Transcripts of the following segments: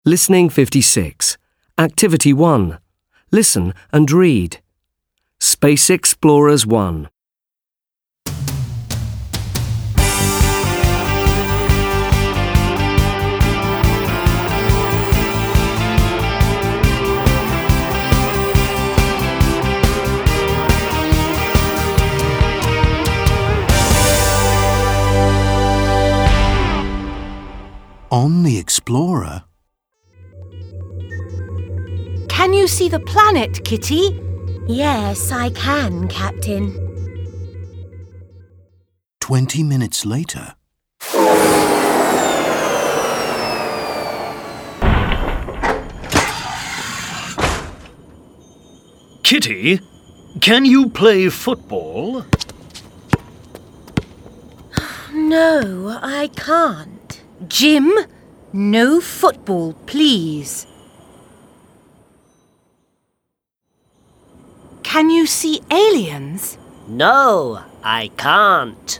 Listening 56. Activity 1. Listen and read. Space Explorers 1. On the Explorer? Can you see the planet, Kitty? Yes, I can, Captain. 20 minutes later. Kitty, can you play football? No, I can't. Jim, no football, please. Can you see aliens? No, I can't.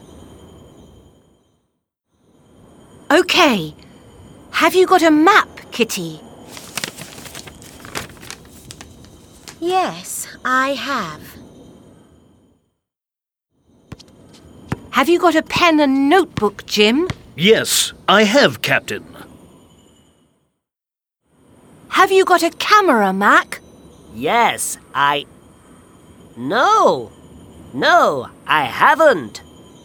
OK. Have you got a map, Kitty? Yes, I have. Have you got a pen and notebook, Jim? Yes, I have, Captain. Have you got a camera, Mac? Yes, No, I haven't.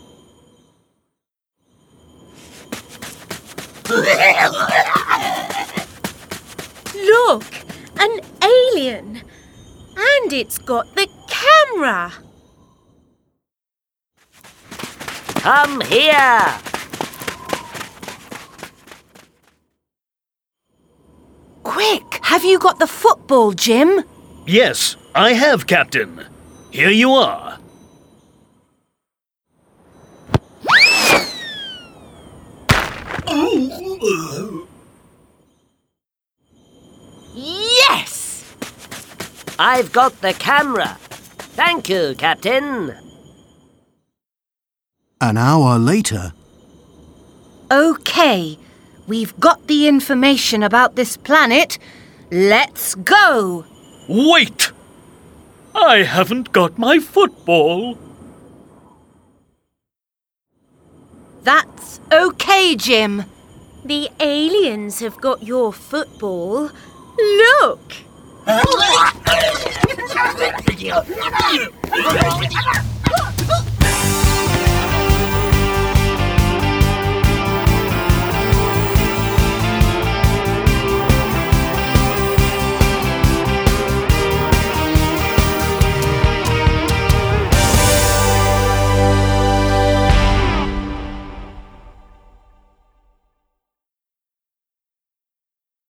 Look, an alien. And it's got the camera. Come here. Quick, have you got the football, Jim? Yes, I have, Captain. Here you are. Yes! I've got the camera. Thank you, Captain. An hour later. OK, we've got the information about this planet. Let's go! Wait! I haven't got my football. That's OK, Jim. The aliens have got your football. Look!